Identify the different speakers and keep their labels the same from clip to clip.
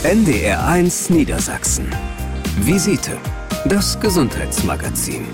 Speaker 1: NDR1 Niedersachsen. Visite, das Gesundheitsmagazin.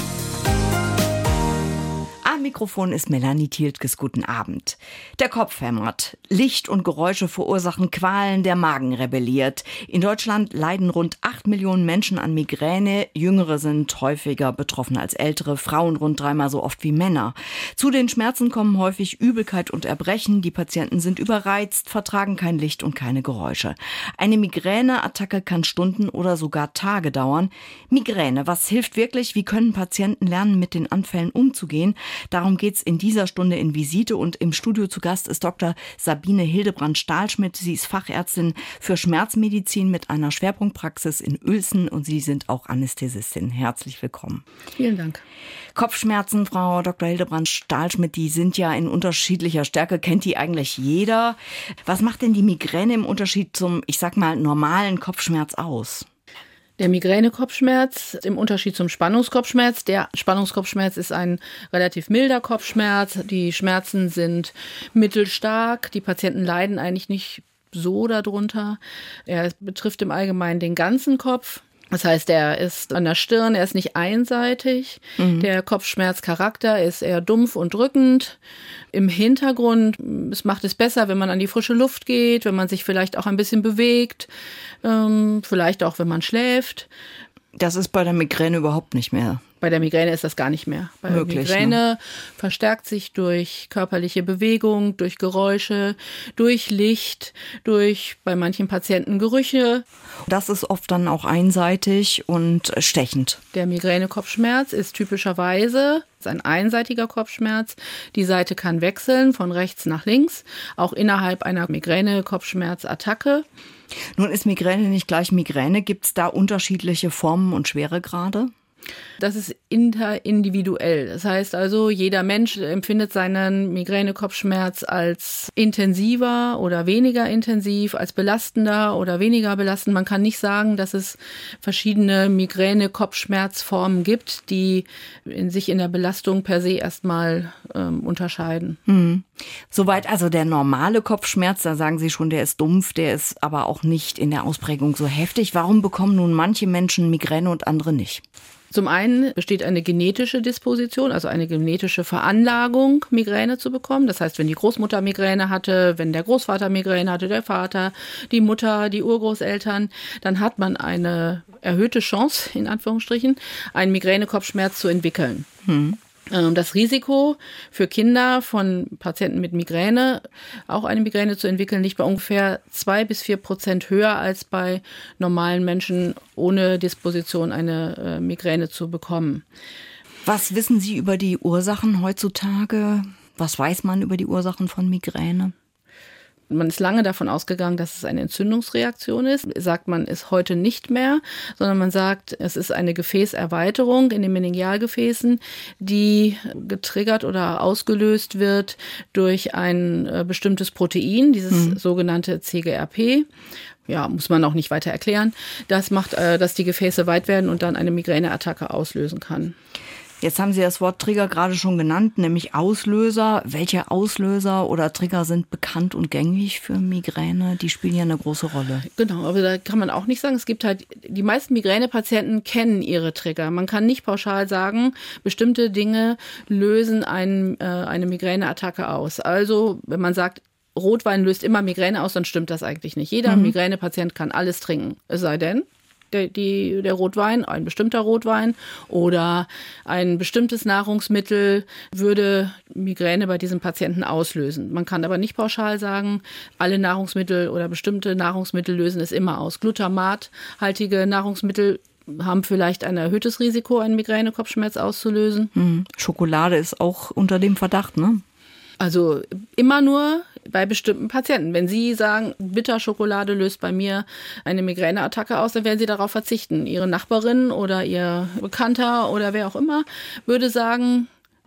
Speaker 2: Am Mikrofon ist Melanie Thieltges. Guten Abend. Der Kopf hämmert. Licht und Geräusche verursachen Qualen, der Magen rebelliert. In Deutschland leiden rund 8 Millionen Menschen an Migräne. Jüngere sind häufiger betroffen als ältere, Frauen rund 3-mal so oft wie Männer. Zu den Schmerzen kommen häufig Übelkeit und Erbrechen. Die Patienten sind überreizt, vertragen kein Licht und keine Geräusche. Eine Migräneattacke kann Stunden oder sogar Tage dauern. Migräne, was hilft wirklich? Wie können Patienten lernen, mit den Anfällen umzugehen? Darum geht's in dieser Stunde in Visite, und im Studio zu Gast ist Dr. Sabine Hildebrand-Stahlschmidt. Sie ist Fachärztin für Schmerzmedizin mit einer Schwerpunktpraxis in Uelzen, und Sie sind auch Anästhesistin. Herzlich willkommen.
Speaker 3: Vielen Dank.
Speaker 2: Kopfschmerzen, Frau Dr. Hildebrand-Stahlschmidt, die sind ja in unterschiedlicher Stärke, kennt die eigentlich jeder. Was macht denn die Migräne im Unterschied zum, ich sag mal, normalen Kopfschmerz aus?
Speaker 3: Der Migränekopfschmerz im Unterschied zum Spannungskopfschmerz. Der Spannungskopfschmerz ist ein relativ milder Kopfschmerz. Die Schmerzen sind mittelstark. Die Patienten leiden eigentlich nicht so darunter. Er betrifft im Allgemeinen den ganzen Kopf. Das heißt, er ist an der Stirn, er ist nicht einseitig. Der Kopfschmerzcharakter ist eher dumpf und drückend. Im Hintergrund, es macht es besser, wenn man an die frische Luft geht, wenn man sich vielleicht auch ein bisschen bewegt, vielleicht auch, wenn man schläft.
Speaker 2: Das ist bei der Migräne überhaupt nicht mehr.
Speaker 3: Bei der Migräne ist das gar nicht mehr. Bei der Migräne verstärkt sich durch körperliche Bewegung, durch Geräusche, durch Licht, durch bei manchen Patienten Gerüche.
Speaker 2: Das ist oft dann auch einseitig und stechend.
Speaker 3: Der Migränekopfschmerz ist typischerweise ein einseitiger Kopfschmerz. Die Seite kann wechseln von rechts nach links, auch innerhalb einer Migränekopfschmerzattacke.
Speaker 2: Nun ist Migräne nicht gleich Migräne. Gibt es da unterschiedliche Formen und Schweregrade?
Speaker 3: Das ist interindividuell. Das heißt also, jeder Mensch empfindet seinen Migränekopfschmerz als intensiver oder weniger intensiv, als belastender oder weniger belastend. Man kann nicht sagen, dass es verschiedene Migränekopfschmerzformen gibt, die sich in der Belastung per se erstmal unterscheiden.
Speaker 2: Soweit also der normale Kopfschmerz, da sagen Sie schon, der ist dumpf, der ist aber auch nicht in der Ausprägung so heftig. Warum bekommen nun manche Menschen Migräne und andere nicht?
Speaker 3: Zum einen besteht eine genetische Disposition, also eine genetische Veranlagung, Migräne zu bekommen. Das heißt, wenn die Großmutter Migräne hatte, wenn der Großvater Migräne hatte, der Vater, die Mutter, die Urgroßeltern, dann hat man eine erhöhte Chance, in Anführungsstrichen, einen Migränekopfschmerz zu entwickeln. Das Risiko für Kinder von Patienten mit Migräne, auch eine Migräne zu entwickeln, liegt bei ungefähr 2-4% höher als bei normalen Menschen ohne Disposition, eine Migräne zu bekommen.
Speaker 2: Was wissen Sie über die Ursachen heutzutage? Was weiß man über die Ursachen von Migräne?
Speaker 3: Man ist lange davon ausgegangen, dass es eine Entzündungsreaktion ist. Sagt man es heute nicht mehr, sondern man sagt, es ist eine Gefäßerweiterung in den Meningealgefäßen, die getriggert oder ausgelöst wird durch ein bestimmtes Protein, dieses sogenannte CGRP. Ja, muss man auch nicht weiter erklären. Das macht, dass die Gefäße weit werden und dann eine Migräneattacke auslösen kann.
Speaker 2: Jetzt haben Sie das Wort Trigger gerade schon genannt, nämlich Auslöser. Welche Auslöser oder Trigger sind bekannt und gängig für Migräne? Die spielen ja eine große Rolle.
Speaker 3: Genau, aber da kann man auch nicht sagen, es gibt halt, die meisten Migränepatienten kennen ihre Trigger. Man kann nicht pauschal sagen, bestimmte Dinge lösen eine Migräneattacke aus. Also, wenn man sagt, Rotwein löst immer Migräne aus, dann stimmt das eigentlich nicht. Jeder Migränepatient kann alles trinken, es sei denn, der Rotwein, ein bestimmter Rotwein oder ein bestimmtes Nahrungsmittel würde Migräne bei diesem Patienten auslösen. Man kann aber nicht pauschal sagen, alle Nahrungsmittel oder bestimmte Nahrungsmittel lösen es immer aus. Glutamathaltige Nahrungsmittel haben vielleicht ein erhöhtes Risiko, einen Migränekopfschmerz auszulösen.
Speaker 2: Schokolade ist auch unter dem Verdacht, ne?
Speaker 3: Also immer nur bei bestimmten Patienten. Wenn Sie sagen, Bitterschokolade löst bei mir eine Migräneattacke aus, dann werden Sie darauf verzichten. Ihre Nachbarin oder Ihr Bekannter oder wer auch immer würde sagen,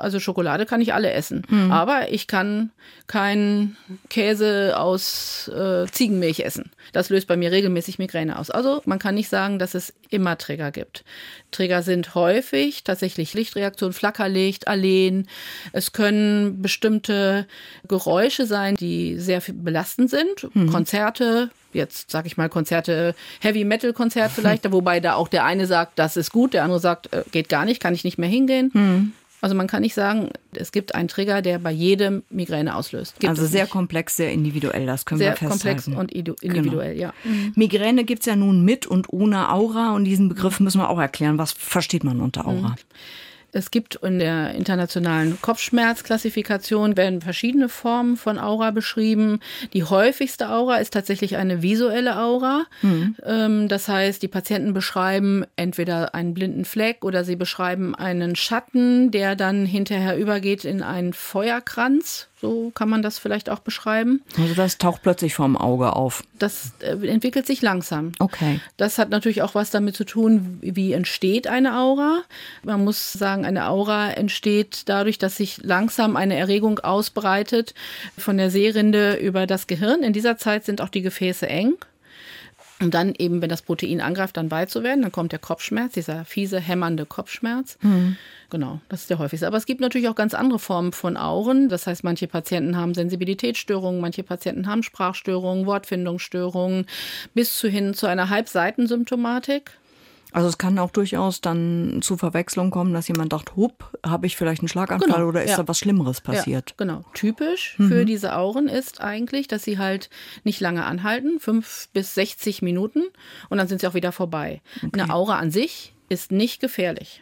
Speaker 3: Also Schokolade kann ich alle essen. Aber ich kann keinen Käse aus Ziegenmilch essen. Das löst bei mir regelmäßig Migräne aus. Also man kann nicht sagen, dass es immer Trigger gibt. Trigger sind häufig tatsächlich Lichtreaktion, Flackerlicht, Alen. Es können bestimmte Geräusche sein, die sehr belastend sind. Konzerte, jetzt sage ich mal Konzerte, Heavy-Metal-Konzert vielleicht, wobei da auch der eine sagt, das ist gut, der andere sagt, geht gar nicht, kann ich nicht mehr hingehen. Also man kann nicht sagen, es gibt einen Trigger, der bei jedem Migräne auslöst. Gibt
Speaker 2: also sehr komplex, sehr individuell, das können wir festhalten.
Speaker 3: Sehr komplex und individuell, ja.
Speaker 2: Migräne gibt's ja nun mit und ohne Aura und diesen Begriff müssen wir auch erklären. Was versteht man unter Aura?
Speaker 3: Es gibt in der internationalen Kopfschmerzklassifikation werden verschiedene Formen von Aura beschrieben. Die häufigste Aura ist tatsächlich eine visuelle Aura. Das heißt, die Patienten beschreiben entweder einen blinden Fleck oder sie beschreiben einen Schatten, der dann hinterher übergeht in einen Feuerkranz. So kann man das vielleicht auch beschreiben.
Speaker 2: Also das taucht plötzlich vorm Auge auf.
Speaker 3: Das entwickelt sich langsam.
Speaker 2: Okay.
Speaker 3: Das hat natürlich auch was damit zu tun, wie entsteht eine Aura. Man muss sagen, eine Aura entsteht dadurch, dass sich langsam eine Erregung ausbreitet von der Sehrinde über das Gehirn. In dieser Zeit sind auch die Gefäße eng. Und dann eben, wenn das Protein angreift, dann weit zu werden, dann kommt der Kopfschmerz, dieser fiese, hämmernde Kopfschmerz. Genau, das ist der häufigste. Aber es gibt natürlich auch ganz andere Formen von Auren. Das heißt, manche Patienten haben Sensibilitätsstörungen, manche Patienten haben Sprachstörungen, Wortfindungsstörungen, bis hin zu einer Halbseitensymptomatik.
Speaker 2: Also es kann auch durchaus dann zu Verwechslung kommen, dass jemand dacht, habe ich vielleicht einen Schlaganfall oder ist da was Schlimmeres passiert?
Speaker 3: Ja, genau. Typisch für diese Auren ist eigentlich, dass sie halt nicht lange anhalten, 5 bis 60 Minuten und dann sind sie auch wieder vorbei. Okay. Eine Aura an sich ist nicht gefährlich.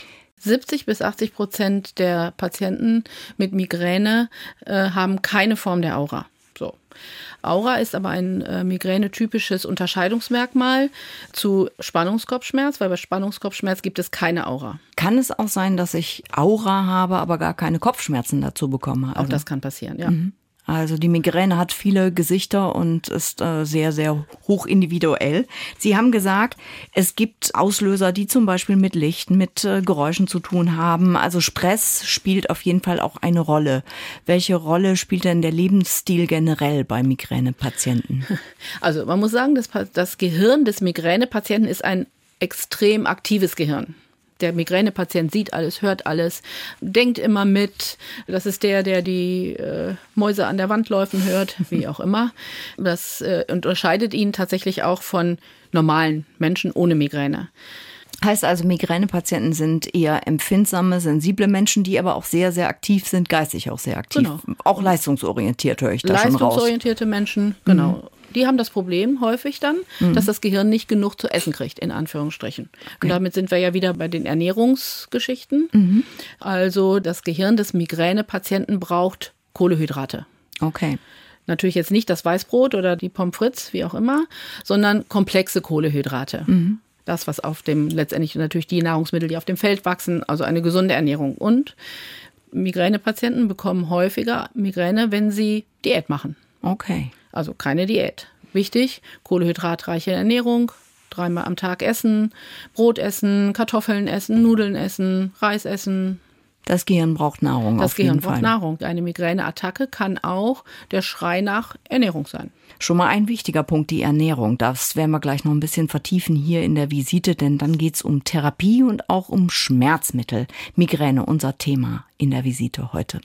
Speaker 3: 70 bis 80% der Patienten mit Migräne haben keine Form der Aura. So. Aura ist aber ein migränetypisches Unterscheidungsmerkmal zu Spannungskopfschmerz, weil bei Spannungskopfschmerz gibt es keine Aura.
Speaker 2: Kann es auch sein, dass ich Aura habe, aber gar keine Kopfschmerzen dazu bekomme? Also,
Speaker 3: auch das kann passieren, ja.
Speaker 2: Also die Migräne hat viele Gesichter und ist sehr, sehr hoch individuell. Sie haben gesagt, es gibt Auslöser, die zum Beispiel mit Licht, mit Geräuschen zu tun haben. Also Stress spielt auf jeden Fall auch eine Rolle. Welche Rolle spielt denn der Lebensstil generell bei Migränepatienten? Also
Speaker 3: man muss sagen, das Gehirn des Migränepatienten ist ein extrem aktives Gehirn. Der Migränepatient sieht alles, hört alles, denkt immer mit. Das ist der die Mäuse an der Wand laufen hört, wie auch immer. Das unterscheidet ihn tatsächlich auch von normalen Menschen ohne Migräne.
Speaker 2: Heißt also, Migränepatienten sind eher empfindsame, sensible Menschen, die aber auch sehr, sehr aktiv sind, geistig auch sehr aktiv. Genau. Auch leistungsorientiert, höre ich da schon raus.
Speaker 3: Leistungsorientierte Menschen, genau. Die haben das Problem häufig dann, dass das Gehirn nicht genug zu essen kriegt, in Anführungsstrichen. Okay. Und damit sind wir ja wieder bei den Ernährungsgeschichten. Also das Gehirn des Migränepatienten braucht Kohlenhydrate.
Speaker 2: Okay.
Speaker 3: Natürlich jetzt nicht das Weißbrot oder die Pommes frites, wie auch immer, sondern komplexe Kohlenhydrate. Das, was letztendlich natürlich die Nahrungsmittel, die auf dem Feld wachsen, also eine gesunde Ernährung. Und Migränepatienten bekommen häufiger Migräne, wenn sie Diät machen.
Speaker 2: Okay.
Speaker 3: Also keine Diät. Wichtig, kohlenhydratreiche Ernährung, 3-mal am Tag essen, Brot essen, Kartoffeln essen, Nudeln essen, Reis essen.
Speaker 2: Das Gehirn braucht Nahrung.
Speaker 3: Das Gehirn braucht Nahrung. Eine Migräneattacke kann auch der Schrei nach Ernährung sein.
Speaker 2: Schon mal ein wichtiger Punkt, die Ernährung. Das werden wir gleich noch ein bisschen vertiefen hier in der Visite, denn dann geht's um Therapie und auch um Schmerzmittel. Migräne, unser Thema in der Visite heute.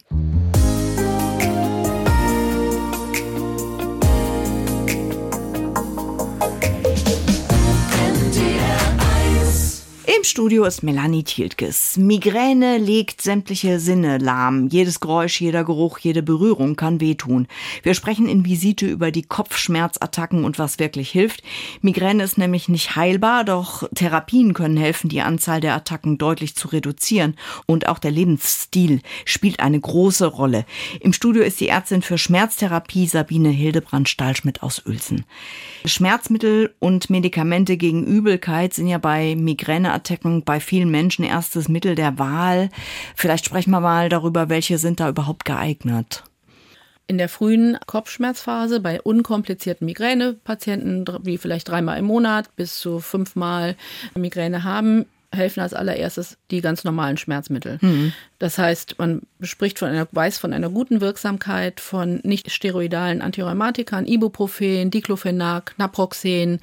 Speaker 2: Im Studio ist Melanie Tieltges. Migräne legt sämtliche Sinne lahm. Jedes Geräusch, jeder Geruch, jede Berührung kann wehtun. Wir sprechen in Visite über die Kopfschmerzattacken und was wirklich hilft. Migräne ist nämlich nicht heilbar, doch Therapien können helfen, die Anzahl der Attacken deutlich zu reduzieren. Und auch der Lebensstil spielt eine große Rolle. Im Studio ist die Ärztin für Schmerztherapie Sabine Hildebrand-Stahlschmidt aus Uelzen. Schmerzmittel und Medikamente gegen Übelkeit sind ja bei Migräneattacken bei vielen Menschen erstes Mittel der Wahl. Vielleicht sprechen wir mal darüber, welche sind da überhaupt geeignet.
Speaker 3: In der frühen Kopfschmerzphase bei unkomplizierten Migränepatienten, die vielleicht 3-mal im Monat bis zu 5-mal Migräne haben, helfen als allererstes die ganz normalen Schmerzmittel. Das heißt, man weiß von einer guten Wirksamkeit von nicht steroidalen Antirheumatikern, Ibuprofen, Diclofenac, Naproxen,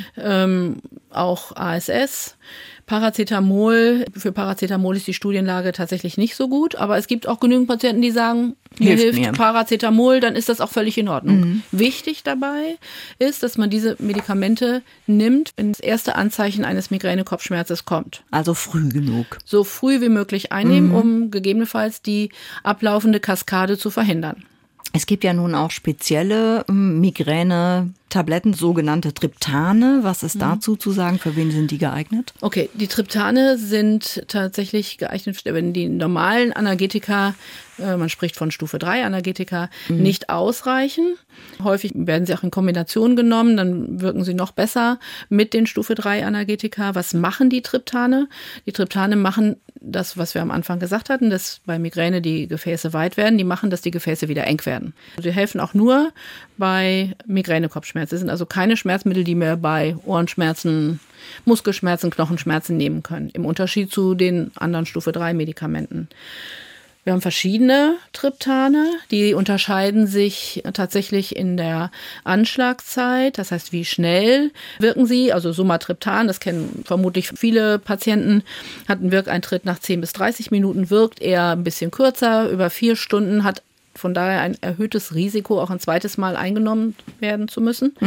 Speaker 3: auch ASS. Paracetamol, für Paracetamol ist die Studienlage tatsächlich nicht so gut, aber es gibt auch genügend Patienten, die sagen, mir hilft Paracetamol, dann ist das auch völlig in Ordnung. Wichtig dabei ist, dass man diese Medikamente nimmt, wenn das erste Anzeichen eines Migräne-Kopfschmerzes kommt.
Speaker 2: Also früh genug.
Speaker 3: So früh wie möglich einnehmen, um gegebenenfalls die ablaufende Kaskade zu verhindern.
Speaker 2: Es gibt ja nun auch spezielle Migräne-Tabletten, sogenannte Triptane. Was ist dazu zu sagen? Für wen sind die geeignet?
Speaker 3: Okay, die Triptane sind tatsächlich geeignet, wenn die normalen Analgetika, man spricht von Stufe 3 Analgetika, nicht ausreichen. Häufig werden sie auch in Kombination genommen, dann wirken sie noch besser mit den Stufe 3 Analgetika. Was machen die Triptane? Die Triptane machen das, was wir am Anfang gesagt hatten, dass bei Migräne die Gefäße weit werden, die machen, dass die Gefäße wieder eng werden. Sie helfen auch nur bei Migräne-Kopfschmerzen. Das sind also keine Schmerzmittel, die wir bei Ohrenschmerzen, Muskelschmerzen, Knochenschmerzen nehmen können, im Unterschied zu den anderen Stufe 3 Medikamenten. Wir haben verschiedene Triptane, die unterscheiden sich tatsächlich in der Anschlagzeit, das heißt, wie schnell wirken sie. Also Sumatriptan, das kennen vermutlich viele Patienten, hat einen Wirkeintritt nach 10 bis 30 Minuten, wirkt eher ein bisschen kürzer, über 4 Stunden, hat von daher ein erhöhtes Risiko, auch ein zweites Mal eingenommen werden zu müssen.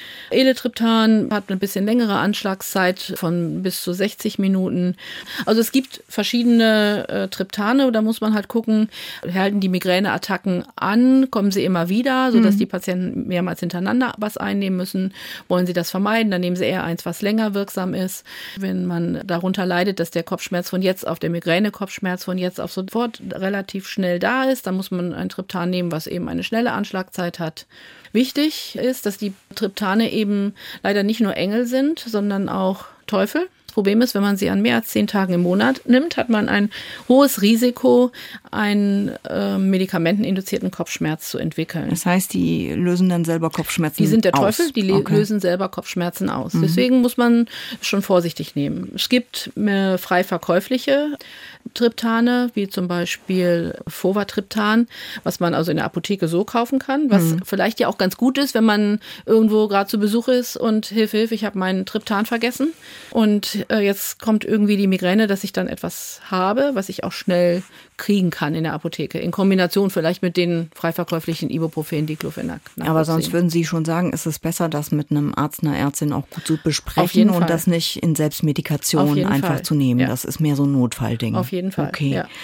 Speaker 3: Elatriptan hat eine bisschen längere Anschlagszeit von bis zu 60 Minuten. Also es gibt verschiedene Triptane, da muss man halt gucken, halten die Migräneattacken an, kommen sie immer wieder, sodass die Patienten mehrmals hintereinander was einnehmen müssen. Wollen sie das vermeiden, dann nehmen sie eher eins, was länger wirksam ist. Wenn man darunter leidet, dass der Kopfschmerz von jetzt auf, der Migräne-Kopfschmerz von jetzt auf sofort relativ schnell da ist, dann muss man ein Triptan nehmen, was eben eine schnelle Anschlagzeit hat. Wichtig ist, dass die Triptane eben leider nicht nur Engel sind, sondern auch Teufel. Das Problem ist, wenn man sie an mehr als 10 Tagen im Monat nimmt, hat man ein hohes Risiko, einen medikamenteninduzierten Kopfschmerz zu entwickeln.
Speaker 2: Das heißt, die lösen dann selber Kopfschmerzen aus? Die
Speaker 3: sind der Teufel, die lösen selber Kopfschmerzen aus. Deswegen muss man schon vorsichtig nehmen. Es gibt frei verkäufliche Triptane, wie zum Beispiel Fovatriptan, was man also in der Apotheke so kaufen kann, was vielleicht ja auch ganz gut ist, wenn man irgendwo gerade zu Besuch ist und Hilfe, ich habe meinen Triptan vergessen und jetzt kommt irgendwie die Migräne, dass ich dann etwas habe, was ich auch schnell kriegen kann in der Apotheke, in Kombination vielleicht mit den frei verkäuflichen Ibuprofen, Diclofenac.
Speaker 2: Aber sonst würden Sie schon sagen, ist es besser, das mit einem Arzt, einer Ärztin auch gut zu besprechen und das nicht in Selbstmedikation einfach zu nehmen. Ja. Das ist mehr so ein Notfallding.
Speaker 3: Auf jeden Fall.
Speaker 2: Okay. Ja.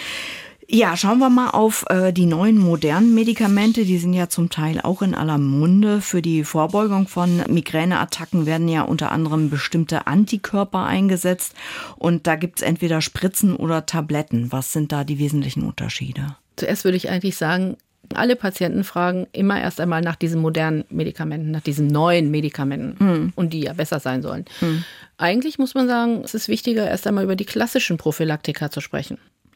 Speaker 2: Ja, schauen wir mal auf die neuen modernen Medikamente. Die sind ja zum Teil auch in aller Munde. Für die Vorbeugung von Migräneattacken werden ja unter anderem bestimmte Antikörper eingesetzt. Und da gibt's entweder Spritzen oder Tabletten. Was sind da die wesentlichen Unterschiede?
Speaker 3: Zuerst würde ich eigentlich sagen, alle Patienten fragen immer erst einmal nach diesen modernen Medikamenten, nach diesen neuen Medikamenten und die ja besser sein sollen. Eigentlich muss man sagen, es ist wichtiger, erst einmal über die klassischen Prophylaktika zu sprechen,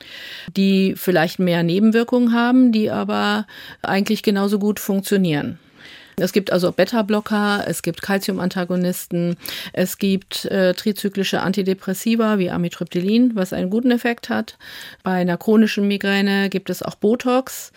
Speaker 3: die vielleicht mehr Nebenwirkungen haben, die aber eigentlich genauso gut funktionieren. Es gibt also Beta-Blocker, es gibt Calcium-Antagonisten, es gibt trizyklische Antidepressiva wie Amitriptylin, was einen guten Effekt hat. Bei einer chronischen Migräne gibt es auch Botox.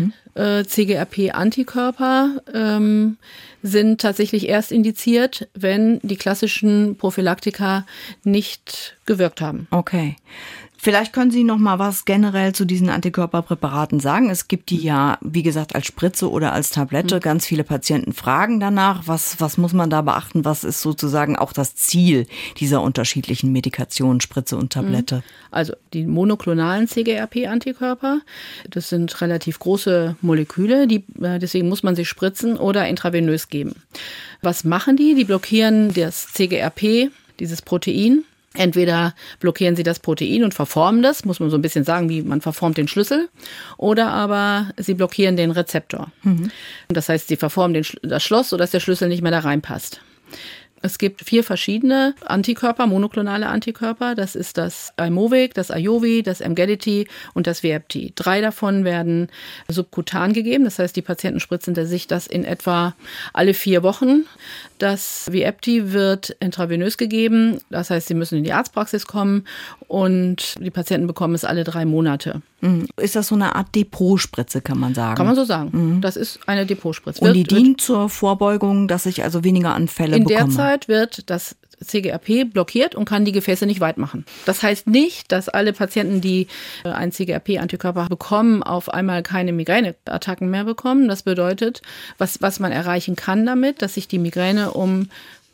Speaker 3: CGRP-Antikörper sind tatsächlich erst indiziert, wenn die klassischen Prophylaktika nicht gewirkt haben.
Speaker 2: Okay. Vielleicht können Sie noch mal was generell zu diesen Antikörperpräparaten sagen. Es gibt die ja, wie gesagt, als Spritze oder als Tablette. Ganz viele Patienten fragen danach. Was muss man da beachten? Was ist sozusagen auch das Ziel dieser unterschiedlichen Medikationen, Spritze und Tablette?
Speaker 3: Also die monoklonalen CGRP-Antikörper, das sind relativ große Moleküle, deswegen muss man sie spritzen oder intravenös geben. Was machen die? Die blockieren das CGRP, dieses Protein. Entweder blockieren sie das Protein und verformen das, muss man so ein bisschen sagen, wie man verformt den Schlüssel, oder aber sie blockieren den Rezeptor. Das heißt, sie verformen das Schloss, sodass der Schlüssel nicht mehr da reinpasst. Es gibt 4 verschiedene Antikörper, monoklonale Antikörper. Das ist das Aimovig, das Ajovi, das Emgality und das Vyepti. 3 davon werden subkutan gegeben. Das heißt, die Patienten spritzen sich das in etwa alle 4 Wochen. Das Vyepti wird intravenös gegeben. Das heißt, sie müssen in die Arztpraxis kommen und die Patienten bekommen es alle 3 Monate.
Speaker 2: Ist das so eine Art Depotspritze, kann man sagen?
Speaker 3: Kann man so sagen. Das ist eine Depotspritze.
Speaker 2: Und die dient zur Vorbeugung, dass ich also weniger Anfälle bekomme?
Speaker 3: In der Zeit wird das CGRP blockiert und kann die Gefäße nicht weit machen. Das heißt nicht, dass alle Patienten, die einen CGRP-Antikörper bekommen, auf einmal keine Migräneattacken mehr bekommen. Das bedeutet, was man erreichen kann damit, dass sich die Migräne um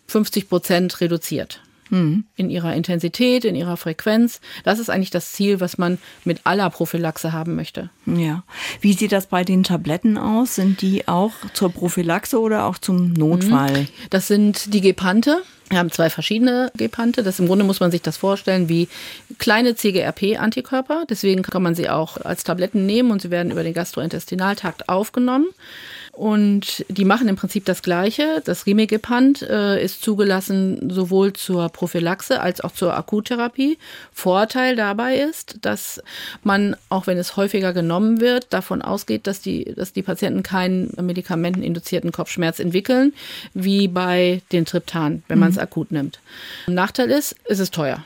Speaker 3: 50% reduziert. In ihrer Intensität, in ihrer Frequenz. Das ist eigentlich das Ziel, was man mit aller Prophylaxe haben möchte.
Speaker 2: Ja. Wie sieht das bei den Tabletten aus? Sind die auch zur Prophylaxe oder auch zum Notfall?
Speaker 3: Das sind die Gepante. Wir haben 2 verschiedene Gepante. Im Grunde muss man sich das vorstellen wie kleine CGRP-Antikörper. Deswegen kann man sie auch als Tabletten nehmen und sie werden über den Gastrointestinaltrakt aufgenommen. Und die machen im Prinzip das Gleiche. Das Rimegepant ist zugelassen sowohl zur Prophylaxe als auch zur Akuttherapie. Vorteil dabei ist, dass man, auch wenn es häufiger genommen wird, davon ausgeht, dass die Patienten keinen medikamenteninduzierten Kopfschmerz entwickeln, wie bei den Triptan, wenn man es akut nimmt. Nachteil ist, es ist teuer.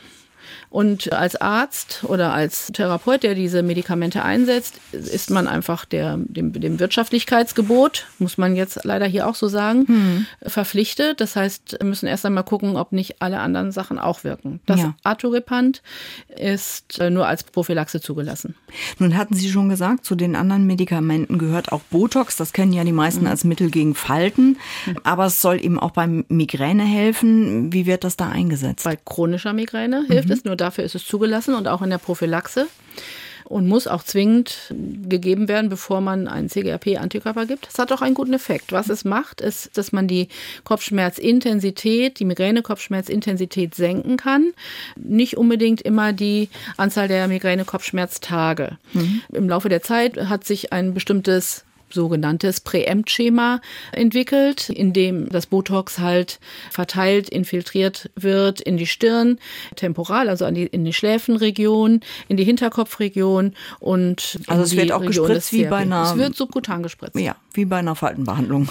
Speaker 3: Und als Arzt oder als Therapeut, der diese Medikamente einsetzt, ist man einfach dem Wirtschaftlichkeitsgebot, muss man jetzt leider hier auch so sagen, verpflichtet. Das heißt, wir müssen erst einmal gucken, ob nicht alle anderen Sachen auch wirken. Das Atogepant ist nur als Prophylaxe zugelassen.
Speaker 2: Nun hatten Sie schon gesagt, zu den anderen Medikamenten gehört auch Botox. Das kennen ja die meisten als Mittel gegen Falten. Aber es soll eben auch bei Migräne helfen. Wie wird das da eingesetzt?
Speaker 3: Bei chronischer Migräne hilft es, nur dafür ist es zugelassen und auch in der Prophylaxe und muss auch zwingend gegeben werden, bevor man einen CGRP-Antikörper gibt. Das hat auch einen guten Effekt. Was es macht, ist, dass man die Kopfschmerzintensität, die Migräne-Kopfschmerzintensität senken kann. Nicht unbedingt immer die Anzahl der Migräne-Kopfschmerztage. Im Laufe der Zeit hat sich ein bestimmtes sogenanntes Präempt-Schema entwickelt, in dem das Botox halt verteilt, infiltriert wird in die Stirn, temporal, also in die Schläfenregion, in die Hinterkopfregion und
Speaker 2: also es wird auch gespritzt wie bei einer...
Speaker 3: Es wird subkutan gespritzt.
Speaker 2: Ja, wie bei einer Faltenbehandlung.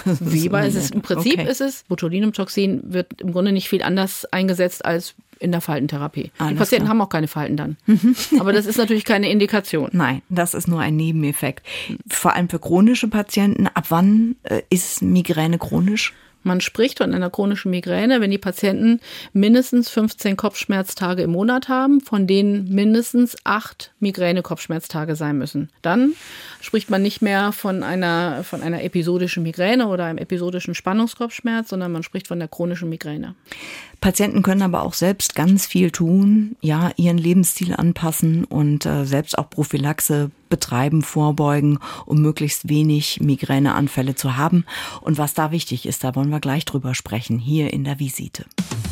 Speaker 3: Im Prinzip ist es, Botulinumtoxin wird im Grunde nicht viel anders eingesetzt als in der Faltentherapie. Die Patienten haben auch keine Falten dann. Aber das ist natürlich keine Indikation.
Speaker 2: Nein, das ist nur ein Nebeneffekt. Vor allem für chronische Patienten. Ab wann ist Migräne chronisch?
Speaker 3: Man spricht von einer chronischen Migräne, wenn die Patienten mindestens 15 Kopfschmerztage im Monat haben, von denen mindestens 8 Migräne-Kopfschmerztage sein müssen. Dann spricht man nicht mehr von einer episodischen Migräne oder einem episodischen Spannungskopfschmerz, sondern man spricht von der chronischen Migräne.
Speaker 2: Patienten können aber auch selbst ganz viel tun, ja, ihren Lebensstil anpassen und selbst auch Prophylaxe betreiben, vorbeugen, um möglichst wenig Migräneanfälle zu haben. Und was da wichtig ist, da wollen wir gleich drüber sprechen, hier in der Visite.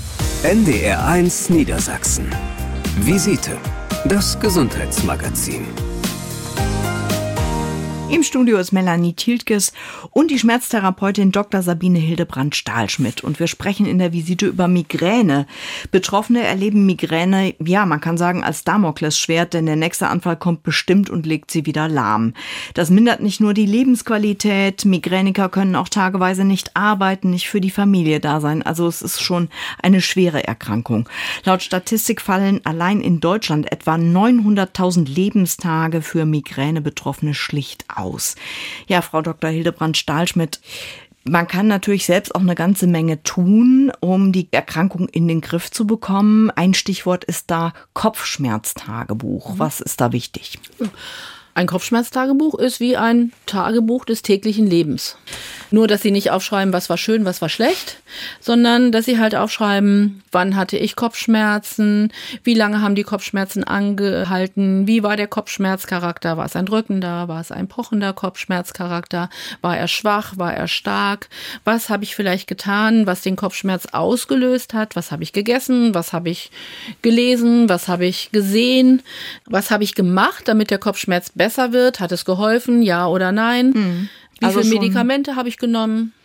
Speaker 1: NDR1 Niedersachsen. Visite, das Gesundheitsmagazin.
Speaker 2: Im Studio ist Melanie Tieltges und die Schmerztherapeutin Dr. Sabine Hildebrand-Stahlschmidt. Und wir sprechen in der Visite über Migräne. Betroffene erleben Migräne, ja, man kann sagen, als Damoklesschwert, denn der nächste Anfall kommt bestimmt und legt sie wieder lahm. Das mindert nicht nur die Lebensqualität, Migräniker können auch tageweise nicht arbeiten, nicht für die Familie da sein. Also es ist schon eine schwere Erkrankung. Laut Statistik fallen allein in Deutschland etwa 900.000 Lebenstage für Migräne-Betroffene schlicht aus. Ja, Frau Dr. Hildebrand-Stahlschmidt, man kann natürlich selbst auch eine ganze Menge tun, um die Erkrankung in den Griff zu bekommen. Ein Stichwort ist da Kopfschmerztagebuch. Was ist da wichtig?
Speaker 3: Ein Kopfschmerztagebuch ist wie ein Tagebuch des täglichen Lebens. Nur, dass Sie nicht aufschreiben, was war schön, was war schlecht, sondern dass Sie halt aufschreiben, wann hatte ich Kopfschmerzen, wie lange haben die Kopfschmerzen angehalten, wie war der Kopfschmerzcharakter, war es ein drückender, war es ein pochender Kopfschmerzcharakter, war er schwach, war er stark, was habe ich vielleicht getan, was den Kopfschmerz ausgelöst hat, was habe ich gegessen, was habe ich gelesen, was habe ich gesehen, was habe ich gemacht, damit der Kopfschmerz besser wird, hat es geholfen, ja oder nein? Wie viele Medikamente habe ich genommen?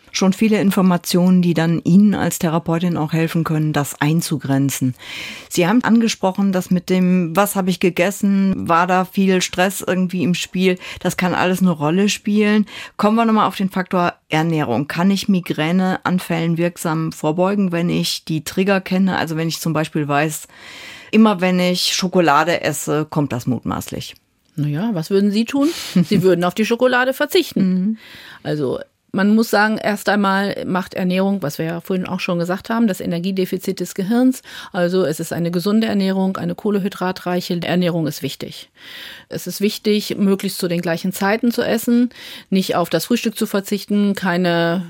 Speaker 2: Schon viele Informationen, die dann Ihnen als Therapeutin auch helfen können, das einzugrenzen. Sie haben angesprochen, dass mit dem, was habe ich gegessen, war da viel Stress irgendwie im Spiel. Das kann alles eine Rolle spielen. Kommen wir nochmal auf den Faktor Ernährung. Kann ich Migräneanfällen wirksam vorbeugen, wenn ich die Trigger kenne? Also wenn ich zum Beispiel weiß, immer wenn ich Schokolade esse, kommt das mutmaßlich.
Speaker 3: Naja, was würden Sie tun? Sie würden auf die Schokolade verzichten. Also man muss sagen, erst einmal macht Ernährung, was wir ja vorhin auch schon gesagt haben, das Energiedefizit des Gehirns. Also es ist eine gesunde Ernährung, eine kohlehydratreiche Ernährung ist wichtig. Es ist wichtig, möglichst zu den gleichen Zeiten zu essen, nicht auf das Frühstück zu verzichten, keine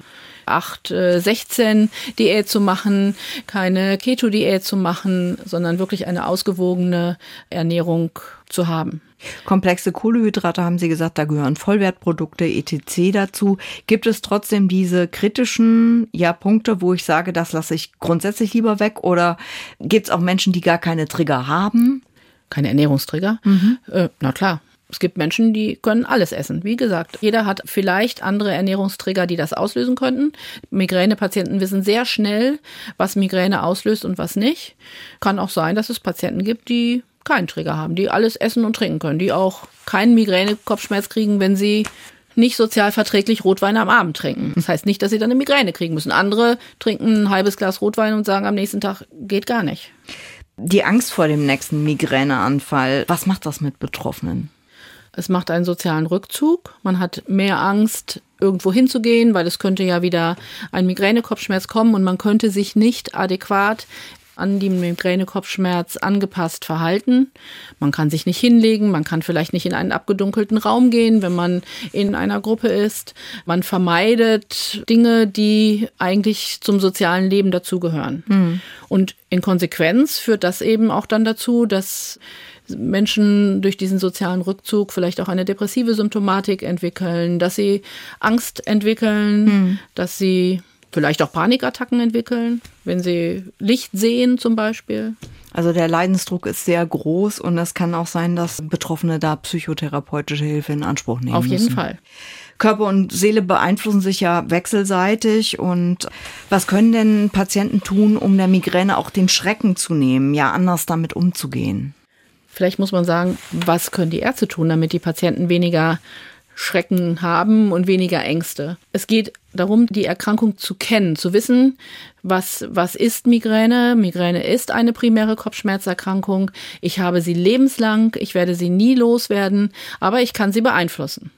Speaker 3: 8-16-Diät zu machen, keine Keto-Diät zu machen, sondern wirklich eine ausgewogene Ernährung zu haben.
Speaker 2: Komplexe Kohlenhydrate, haben Sie gesagt, da gehören Vollwertprodukte etc. dazu. Gibt es trotzdem diese kritischen Punkte, wo ich sage, das lasse ich grundsätzlich lieber weg? Oder gibt es auch Menschen, die gar keine Trigger haben?
Speaker 3: Keine Ernährungstrigger? Na klar. Es gibt Menschen, die können alles essen. Wie gesagt, jeder hat vielleicht andere Ernährungstrigger, die das auslösen könnten. Migränepatienten wissen sehr schnell, was Migräne auslöst und was nicht. Kann auch sein, dass es Patienten gibt, die keinen Trigger haben, die alles essen und trinken können, die auch keinen Migränekopfschmerz kriegen, wenn sie nicht sozial verträglich Rotwein am Abend trinken. Das heißt nicht, dass sie dann eine Migräne kriegen müssen. Andere trinken ein halbes Glas Rotwein und sagen am nächsten Tag, geht gar nicht.
Speaker 2: Die Angst vor dem nächsten Migräneanfall, was macht das mit Betroffenen?
Speaker 3: Es macht einen sozialen Rückzug. Man hat mehr Angst, irgendwo hinzugehen, weil es könnte ja wieder ein Migränekopfschmerz kommen und man könnte sich nicht adäquat an den Migränekopfschmerz angepasst verhalten. Man kann sich nicht hinlegen, man kann vielleicht nicht in einen abgedunkelten Raum gehen, wenn man in einer Gruppe ist. Man vermeidet Dinge, die eigentlich zum sozialen Leben dazugehören. Und in Konsequenz führt das eben auch dann dazu, dass Menschen durch diesen sozialen Rückzug vielleicht auch eine depressive Symptomatik entwickeln, dass sie Angst entwickeln, dass sie vielleicht auch Panikattacken entwickeln, wenn sie Licht sehen zum Beispiel.
Speaker 2: Also der Leidensdruck ist sehr groß und es kann auch sein, dass Betroffene da psychotherapeutische Hilfe in Anspruch nehmen müssen.
Speaker 3: Auf jeden Fall.
Speaker 2: Körper und Seele beeinflussen sich ja wechselseitig. Und was können denn Patienten tun, um der Migräne auch den Schrecken zu nehmen, ja anders damit umzugehen?
Speaker 3: Vielleicht muss man sagen, was können die Ärzte tun, damit die Patienten weniger Schrecken haben und weniger Ängste. Es geht darum, die Erkrankung zu kennen, zu wissen, was ist Migräne. Migräne ist eine primäre Kopfschmerzerkrankung. Ich habe sie lebenslang, ich werde sie nie loswerden, aber ich kann sie beeinflussen.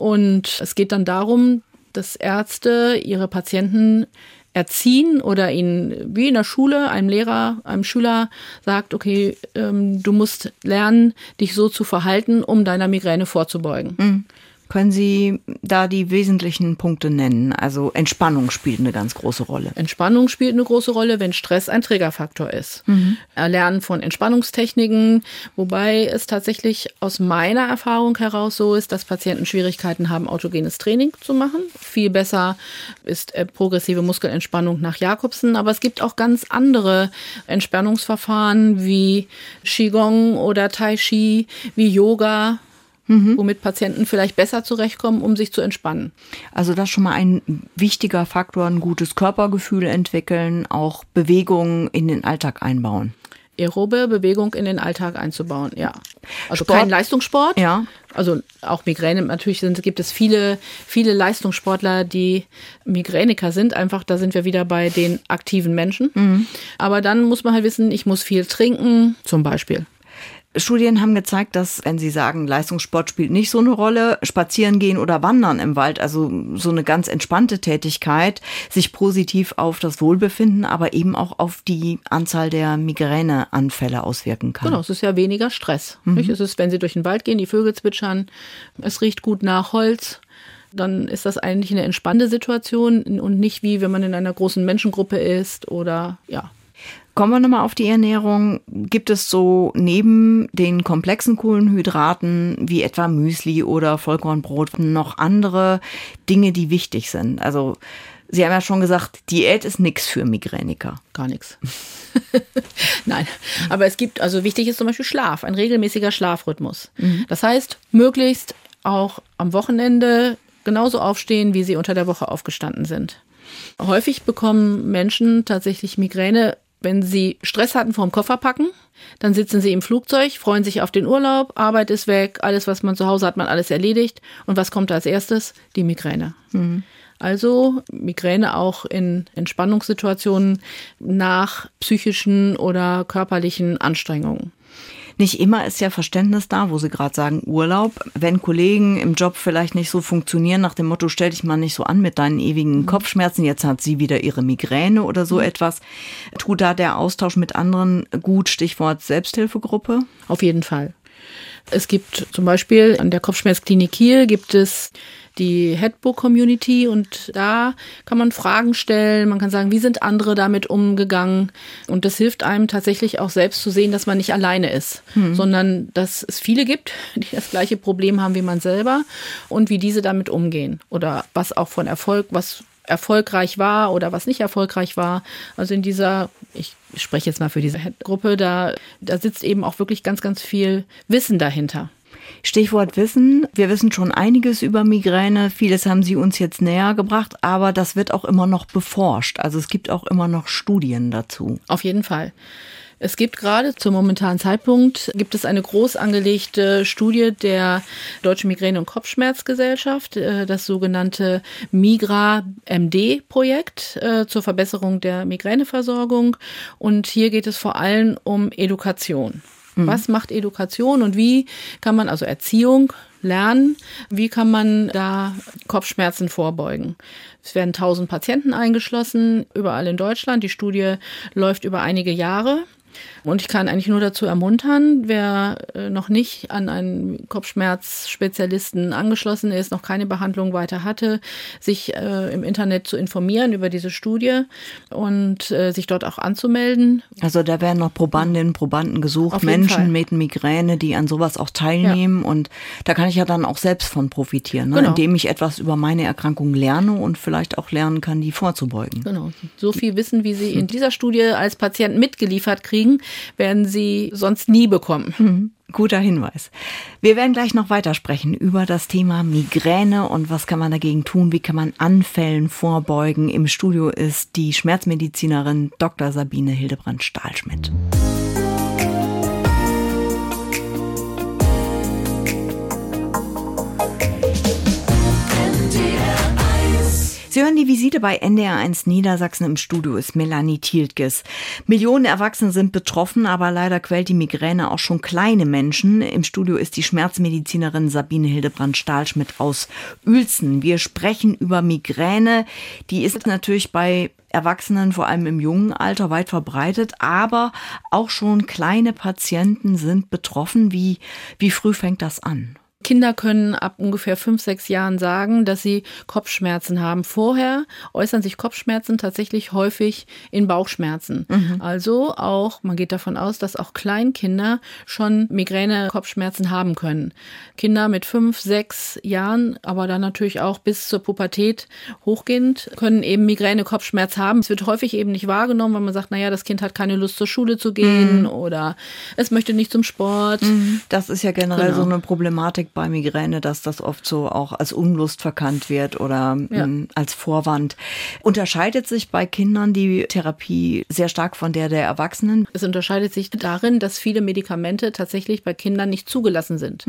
Speaker 3: Und es geht dann darum, dass Ärzte ihre Patienten erziehen oder ihnen, wie in der Schule, einem Lehrer, einem Schüler sagt, okay, du musst lernen, dich so zu verhalten, um deiner Migräne vorzubeugen.
Speaker 2: Können Sie da die wesentlichen Punkte nennen? Also Entspannung spielt eine ganz große Rolle.
Speaker 3: Entspannung spielt eine große Rolle, wenn Stress ein Triggerfaktor ist. Erlernen von Entspannungstechniken, wobei es tatsächlich aus meiner Erfahrung heraus so ist, dass Patienten Schwierigkeiten haben, autogenes Training zu machen. Viel besser ist progressive Muskelentspannung nach Jacobsen, aber es gibt auch ganz andere Entspannungsverfahren wie Qigong oder Tai Chi, wie Yoga, womit Patienten vielleicht besser zurechtkommen, um sich zu entspannen.
Speaker 2: Also das ist schon mal ein wichtiger Faktor, ein gutes Körpergefühl entwickeln, auch Bewegung in den Alltag einbauen.
Speaker 3: Aerobe Bewegung in den Alltag einzubauen, ja. Also
Speaker 2: Sport.
Speaker 3: kein Leistungssport.
Speaker 2: Ja.
Speaker 3: Also auch Migräne, natürlich gibt es viele Leistungssportler, die Migräniker sind. Einfach, da sind wir wieder bei den aktiven Menschen. Aber dann muss man halt wissen, ich muss viel trinken, zum Beispiel.
Speaker 2: Studien haben gezeigt, dass, wenn Sie sagen, Leistungssport spielt nicht so eine Rolle, spazieren gehen oder wandern im Wald, also so eine ganz entspannte Tätigkeit, sich positiv auf das Wohlbefinden, aber eben auch auf die Anzahl der Migräneanfälle auswirken kann.
Speaker 3: Genau, es ist ja weniger Stress. Nicht? Es ist, wenn Sie durch den Wald gehen, die Vögel zwitschern, es riecht gut nach Holz, dann ist das eigentlich eine entspannte Situation und nicht wie, wenn man in einer großen Menschengruppe ist oder ja.
Speaker 2: Kommen wir nochmal auf die Ernährung. Gibt es so neben den komplexen Kohlenhydraten wie etwa Müsli oder Vollkornbrot noch andere Dinge, die wichtig sind? Also Sie haben ja schon gesagt, Diät ist nichts für Migräniker.
Speaker 3: Gar nichts. Nein, aber es gibt, also wichtig ist zum Beispiel Schlaf, ein regelmäßiger Schlafrhythmus. Das heißt, möglichst auch am Wochenende genauso aufstehen, wie Sie unter der Woche aufgestanden sind. Häufig bekommen Menschen tatsächlich Migräne, wenn sie Stress hatten vorm Kofferpacken. Dann sitzen sie im Flugzeug, freuen sich auf den Urlaub, Arbeit ist weg, alles, was man zu Hause hat, man alles erledigt. Und was kommt als erstes? Die Migräne. Also Migräne auch in Entspannungssituationen nach psychischen oder körperlichen Anstrengungen.
Speaker 2: Nicht immer ist ja Verständnis da, wo Sie gerade sagen Urlaub. Wenn Kollegen im Job vielleicht nicht so funktionieren, nach dem Motto, stell dich mal nicht so an mit deinen ewigen Kopfschmerzen, jetzt hat sie wieder ihre Migräne oder so etwas. Tut da der Austausch mit anderen gut, Stichwort Selbsthilfegruppe?
Speaker 3: Auf jeden Fall. Es gibt zum Beispiel an der Kopfschmerzklinik Kiel gibt es die Headbook-Community und da kann man Fragen stellen, man kann sagen, wie sind andere damit umgegangen und das hilft einem tatsächlich auch selbst zu sehen, dass man nicht alleine ist, sondern dass es viele gibt, die das gleiche Problem haben wie man selber und wie diese damit umgehen oder was auch von Erfolg, was erfolgreich war oder was nicht erfolgreich war. Also in dieser, ich spreche jetzt mal für diese Gruppe, da sitzt eben auch wirklich ganz, ganz viel Wissen dahinter.
Speaker 2: Stichwort Wissen. Wir wissen schon einiges über Migräne. Vieles haben Sie uns jetzt näher gebracht, aber das wird auch immer noch beforscht. Also es gibt auch immer noch Studien dazu.
Speaker 3: Auf jeden Fall. Es gibt gerade zum momentanen Zeitpunkt gibt es eine groß angelegte Studie der Deutschen Migräne- und Kopfschmerzgesellschaft, das sogenannte MIGRA-MD-Projekt zur Verbesserung der Migräneversorgung. Und hier geht es vor allem um Education. Was macht Education und wie kann man, also Erziehung, lernen, wie kann man da Kopfschmerzen vorbeugen? Es werden 1000 Patienten eingeschlossen, überall in Deutschland. Die Studie läuft über einige Jahre. Und ich kann eigentlich nur dazu ermuntern, wer noch nicht an einen Kopfschmerzspezialisten angeschlossen ist, noch keine Behandlung weiter hatte, sich im Internet zu informieren über diese Studie und sich dort auch anzumelden.
Speaker 2: Also da werden noch Probandinnen, Probanden gesucht, Menschen mit Migräne, die an sowas auch teilnehmen. Ja. Und da kann ich ja dann auch selbst von profitieren, ne? Genau. Indem ich etwas über meine Erkrankung lerne und vielleicht auch lernen kann, die vorzubeugen.
Speaker 3: Genau. So viel Wissen, wie Sie in dieser Studie als Patient mitgeliefert kriegen, werden Sie sonst nie bekommen.
Speaker 2: Guter Hinweis. Wir werden gleich noch weitersprechen über das Thema Migräne und was kann man dagegen tun, wie kann man Anfällen vorbeugen. Im Studio ist die Schmerzmedizinerin Dr. Sabine Hildebrand-Stahlschmidt. Sie hören die Visite bei NDR1 Niedersachsen. Im Studio ist Melanie Tieltges. Millionen Erwachsene sind betroffen, aber leider quält die Migräne auch schon kleine Menschen. Im Studio ist die Schmerzmedizinerin Sabine Hildebrand-Stahlschmidt aus Uelzen. Wir sprechen über Migräne. Die ist natürlich bei Erwachsenen, vor allem im jungen Alter, weit verbreitet, aber auch schon kleine Patienten sind betroffen. Wie früh fängt das an?
Speaker 3: Kinder können ab ungefähr 5, 6 Jahren sagen, dass sie Kopfschmerzen haben. Vorher äußern sich Kopfschmerzen tatsächlich häufig in Bauchschmerzen. Also auch, man geht davon aus, dass auch Kleinkinder schon Migräne-Kopfschmerzen haben können. Kinder mit 5, 6 Jahren, aber dann natürlich auch bis zur Pubertät hochgehend, können eben Migräne-Kopfschmerz haben. Es wird häufig eben nicht wahrgenommen, weil man sagt, naja, das Kind hat keine Lust zur Schule zu gehen oder es möchte nicht zum Sport.
Speaker 2: Das ist ja generell so eine Problematik bei Migräne, dass das oft so auch als Unlust verkannt wird oder als Vorwand. Unterscheidet sich bei Kindern die Therapie sehr stark von der Erwachsenen?
Speaker 3: Es unterscheidet sich darin, dass viele Medikamente tatsächlich bei Kindern nicht zugelassen sind.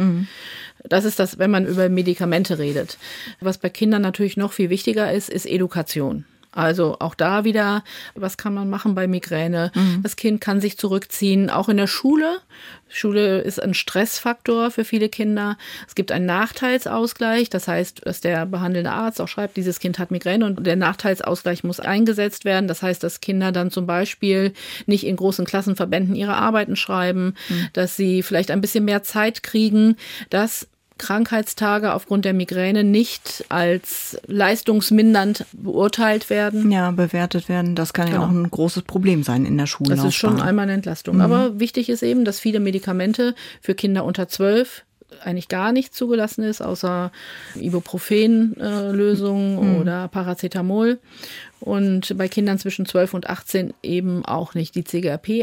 Speaker 3: Das ist das, wenn man über Medikamente redet. Was bei Kindern natürlich noch viel wichtiger ist Education. Also auch da wieder, was kann man machen bei Migräne? Das Kind kann sich zurückziehen, auch in der Schule. Schule ist ein Stressfaktor für viele Kinder. Es gibt einen Nachteilsausgleich, das heißt, dass der behandelnde Arzt auch schreibt, dieses Kind hat Migräne und der Nachteilsausgleich muss eingesetzt werden. Das heißt, dass Kinder dann zum Beispiel nicht in großen Klassenverbänden ihre Arbeiten schreiben, dass sie vielleicht ein bisschen mehr Zeit kriegen, dass Krankheitstage aufgrund der Migräne nicht als leistungsmindernd beurteilt werden.
Speaker 2: Ja, bewertet werden. Das kann ja auch ein großes Problem sein in der Schule.
Speaker 3: Das ist schon einmal eine Entlastung. Aber wichtig ist eben, dass viele Medikamente für Kinder unter 12 eigentlich gar nicht zugelassen ist, außer Ibuprofen-Lösungen oder Paracetamol. Und bei Kindern zwischen 12 und 18 eben auch nicht. Die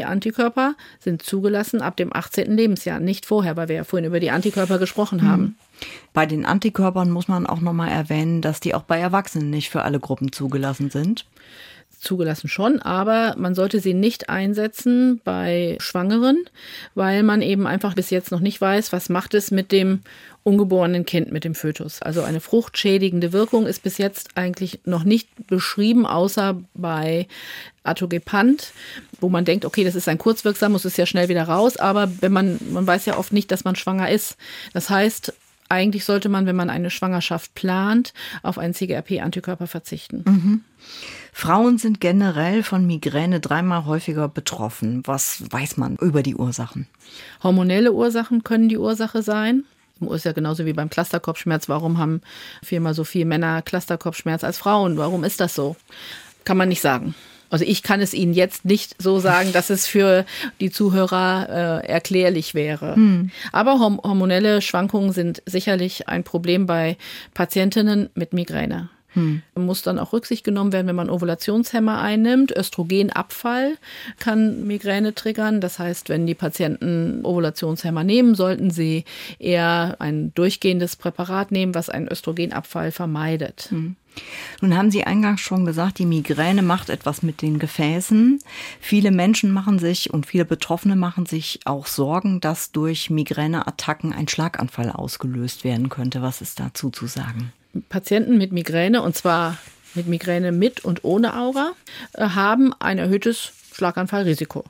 Speaker 3: CGRP-Antikörper sind zugelassen ab dem 18. Lebensjahr, nicht vorher, weil wir ja vorhin über die Antikörper gesprochen haben.
Speaker 2: Bei den Antikörpern muss man auch nochmal erwähnen, dass die auch bei Erwachsenen nicht für alle Gruppen zugelassen sind.
Speaker 3: Zugelassen schon, aber man sollte sie nicht einsetzen bei Schwangeren, weil man eben einfach bis jetzt noch nicht weiß, was macht es mit dem ungeborenen Kind, mit dem Fötus. Also eine fruchtschädigende Wirkung ist bis jetzt eigentlich noch nicht beschrieben, außer bei Atogepant, wo man denkt, okay, das ist ein kurzwirksames, ist ja schnell wieder raus, aber man weiß ja oft nicht, dass man schwanger ist. Das heißt, eigentlich sollte man, wenn man eine Schwangerschaft plant, auf einen CGRP-Antikörper verzichten.
Speaker 2: Mhm. Frauen sind generell von Migräne 3-mal häufiger betroffen. Was weiß man über die Ursachen?
Speaker 3: Hormonelle Ursachen können die Ursache sein. Ist ja genauso wie beim Clusterkopfschmerz. Warum haben 4-mal so viele Männer Clusterkopfschmerz als Frauen? Warum ist das so? Kann man nicht sagen. Also ich kann es Ihnen jetzt nicht so sagen, dass es für die Zuhörer erklärlich wäre. Aber hormonelle Schwankungen sind sicherlich ein Problem bei Patientinnen mit Migräne. Muss dann auch Rücksicht genommen werden, wenn man Ovulationshemmer einnimmt. Östrogenabfall kann Migräne triggern. Das heißt, wenn die Patienten Ovulationshemmer nehmen, sollten sie eher ein durchgehendes Präparat nehmen, was einen Östrogenabfall vermeidet.
Speaker 2: Nun haben Sie eingangs schon gesagt, die Migräne macht etwas mit den Gefäßen. Viele Menschen machen sich und viele Betroffene machen sich auch Sorgen, dass durch Migräneattacken ein Schlaganfall ausgelöst werden könnte. Was ist dazu zu sagen?
Speaker 3: Patienten mit Migräne, und zwar mit Migräne mit und ohne Aura, haben ein erhöhtes Schlaganfallrisiko.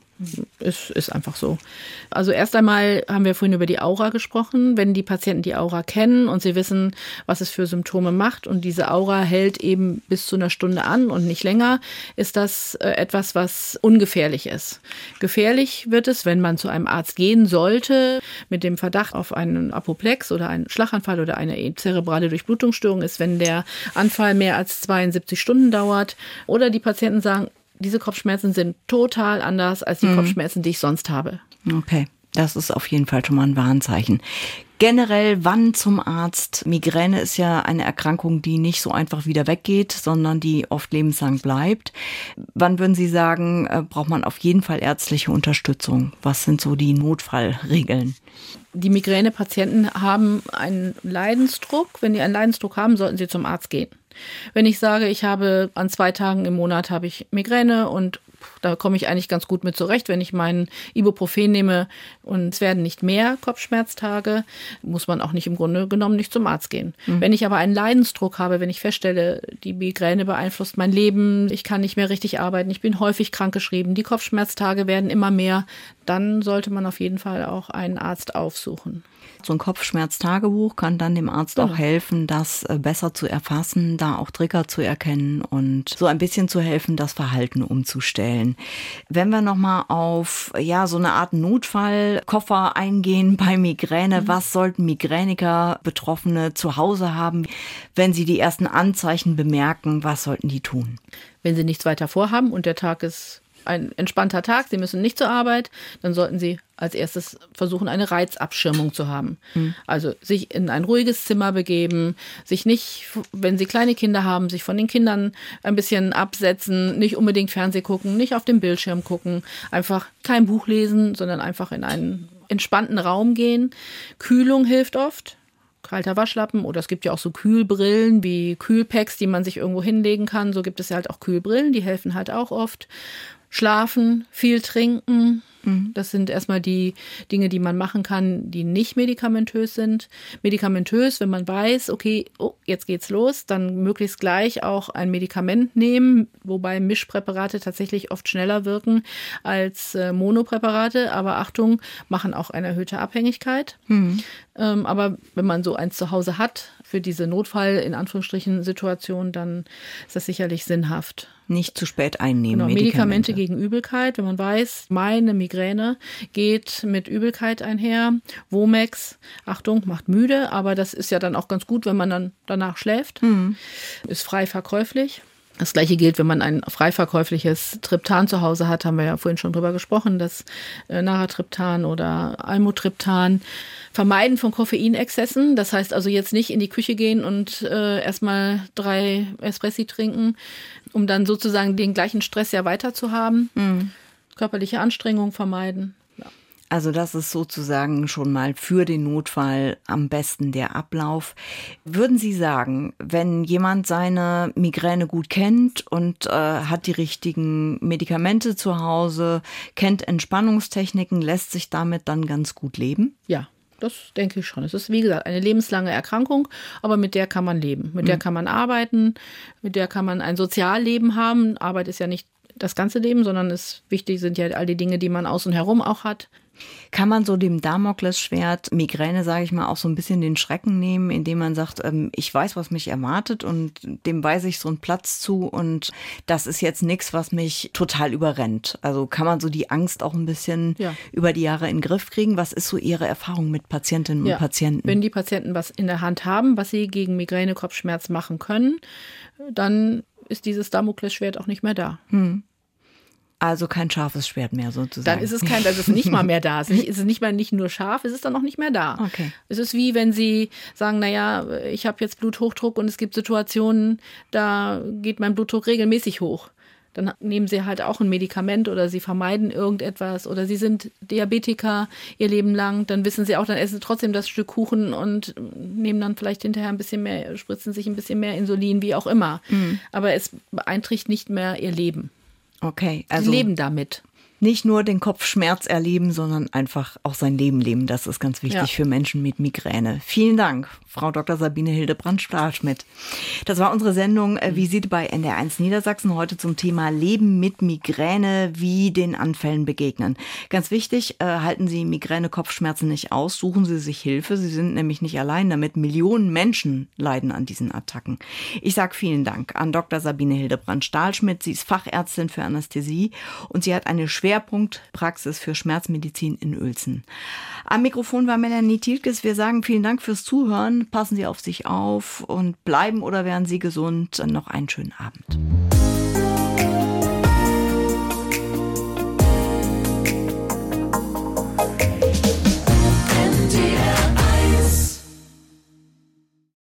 Speaker 3: Ist einfach so. Also erst einmal haben wir vorhin über die Aura gesprochen. Wenn die Patienten die Aura kennen und sie wissen, was es für Symptome macht und diese Aura hält eben bis zu einer Stunde an und nicht länger, ist das etwas, was ungefährlich ist. Gefährlich wird es, wenn man zu einem Arzt gehen sollte mit dem Verdacht auf einen Apoplex oder einen Schlaganfall oder eine zerebrale Durchblutungsstörung ist, wenn der Anfall mehr als 72 Stunden dauert oder die Patienten sagen, diese Kopfschmerzen sind total anders als die Kopfschmerzen, die ich sonst habe.
Speaker 2: Okay, das ist auf jeden Fall schon mal ein Warnzeichen. Generell, wann zum Arzt? Migräne ist ja eine Erkrankung, die nicht so einfach wieder weggeht, sondern die oft lebenslang bleibt. Wann würden Sie sagen, braucht man auf jeden Fall ärztliche Unterstützung? Was sind so die Notfallregeln?
Speaker 3: Die Migränepatienten haben einen Leidensdruck. Wenn die einen Leidensdruck haben, sollten sie zum Arzt gehen. Wenn ich sage, ich habe an 2 Tagen im Monat habe ich Migräne und da komme ich eigentlich ganz gut mit zurecht, wenn ich meinen Ibuprofen nehme und es werden nicht mehr Kopfschmerztage, muss man auch nicht im Grunde genommen nicht zum Arzt gehen. Wenn ich aber einen Leidensdruck habe, wenn ich feststelle, die Migräne beeinflusst mein Leben, ich kann nicht mehr richtig arbeiten, ich bin häufig krankgeschrieben, die Kopfschmerztage werden immer mehr, dann sollte man auf jeden Fall auch einen Arzt aufsuchen.
Speaker 2: So ein Kopfschmerztagebuch kann dann dem Arzt auch helfen, das besser zu erfassen, da auch Trigger zu erkennen und so ein bisschen zu helfen, das Verhalten umzustellen. Wenn wir nochmal auf so eine Art Notfallkoffer eingehen bei Migräne, was sollten Migräniker, Betroffene zu Hause haben, wenn sie die ersten Anzeichen bemerken, was sollten die tun?
Speaker 3: Wenn sie nichts weiter vorhaben und der Tag ist ein entspannter Tag, Sie müssen nicht zur Arbeit, dann sollten Sie als erstes versuchen, eine Reizabschirmung zu haben. Also sich in ein ruhiges Zimmer begeben, sich nicht, wenn Sie kleine Kinder haben, sich von den Kindern ein bisschen absetzen, nicht unbedingt Fernseh gucken, nicht auf dem Bildschirm gucken, einfach kein Buch lesen, sondern einfach in einen entspannten Raum gehen. Kühlung hilft oft. Kalter Waschlappen oder es gibt ja auch so Kühlbrillen wie Kühlpacks, die man sich irgendwo hinlegen kann. So gibt es ja halt auch Kühlbrillen, die helfen halt auch oft. Schlafen, viel trinken. Das sind erstmal die Dinge, die man machen kann, die nicht medikamentös sind. Medikamentös, wenn man weiß, okay, jetzt geht's los, dann möglichst gleich auch ein Medikament nehmen, wobei Mischpräparate tatsächlich oft schneller wirken als Monopräparate. Aber Achtung, machen auch eine erhöhte Abhängigkeit. Aber wenn man so eins zu Hause hat, für diese Notfall, in Anführungsstrichen, Situation, dann ist das sicherlich sinnhaft.
Speaker 2: Nicht zu spät einnehmen.
Speaker 3: Genau, Medikamente gegen Übelkeit, wenn man weiß, meine Migräne geht mit Übelkeit einher. Womex, Achtung, macht müde, aber das ist ja dann auch ganz gut, wenn man dann danach schläft. Ist frei verkäuflich. Das Gleiche gilt, wenn man ein frei verkäufliches Triptan zu Hause hat, haben wir ja vorhin schon drüber gesprochen, das Naratriptan oder Almotriptan. Vermeiden von Koffeinexzessen, das heißt also jetzt nicht in die Küche gehen und erstmal 3 Espressi trinken, um dann sozusagen den gleichen Stress ja weiter zu haben. Körperliche Anstrengung vermeiden. Ja.
Speaker 2: Also das ist sozusagen schon mal für den Notfall am besten der Ablauf. Würden Sie sagen, wenn jemand seine Migräne gut kennt und hat die richtigen Medikamente zu Hause, kennt Entspannungstechniken, lässt sich damit dann ganz gut leben?
Speaker 3: Ja. Das denke ich schon. Es ist, wie gesagt, eine lebenslange Erkrankung, aber mit der kann man leben. Mit der kann man arbeiten, mit der kann man ein Sozialleben haben. Arbeit ist ja nicht das ganze Leben, sondern wichtig sind ja all die Dinge, die man außen herum auch hat.
Speaker 2: Kann man so dem Damoklesschwert Migräne, sage ich mal, auch so ein bisschen den Schrecken nehmen, indem man sagt, ich weiß, was mich erwartet und dem weise ich so einen Platz zu und das ist jetzt nichts, was mich total überrennt. Also kann man so die Angst auch ein bisschen über die Jahre in den Griff kriegen? Was ist so Ihre Erfahrung mit Patientinnen und Patienten?
Speaker 3: Wenn die Patienten was in der Hand haben, was sie gegen Migräne, Kopfschmerz machen können, dann ist dieses Damoklesschwert auch nicht mehr da.
Speaker 2: Also kein scharfes Schwert mehr sozusagen.
Speaker 3: Dann ist es das ist nicht mal mehr da. Es ist nicht nur scharf, es ist dann auch nicht mehr da.
Speaker 2: Okay.
Speaker 3: Es ist wie wenn Sie sagen, naja, ich habe jetzt Bluthochdruck und es gibt Situationen, da geht mein Blutdruck regelmäßig hoch. Dann nehmen Sie halt auch ein Medikament oder Sie vermeiden irgendetwas oder Sie sind Diabetiker ihr Leben lang, dann wissen Sie auch, dann essen Sie trotzdem das Stück Kuchen und nehmen dann vielleicht hinterher ein bisschen mehr, spritzen sich ein bisschen mehr Insulin, wie auch immer. Aber es beeinträchtigt nicht mehr Ihr Leben.
Speaker 2: Okay,
Speaker 3: also leben damit.
Speaker 2: Nicht nur den Kopfschmerz erleben, sondern einfach auch sein Leben leben. Das ist ganz wichtig für Menschen mit Migräne. Vielen Dank, Frau Dr. Sabine Hildebrand-Stahlschmidt. Das war unsere Sendung Visite bei NDR1 Niedersachsen. Heute zum Thema Leben mit Migräne, wie den Anfällen begegnen. Ganz wichtig, halten Sie Migräne-Kopfschmerzen nicht aus, suchen Sie sich Hilfe. Sie sind nämlich nicht allein damit. Millionen Menschen leiden an diesen Attacken. Ich sage vielen Dank an Dr. Sabine Hildebrand-Stahlschmidt. Sie ist Fachärztin für Anästhesie und sie hat eine Schwerpunktpraxis für Schmerzmedizin in Uelzen. Am Mikrofon war Melanie Thielkes. Wir sagen vielen Dank fürs Zuhören. Passen Sie auf sich auf und bleiben oder werden Sie gesund. Noch einen schönen Abend.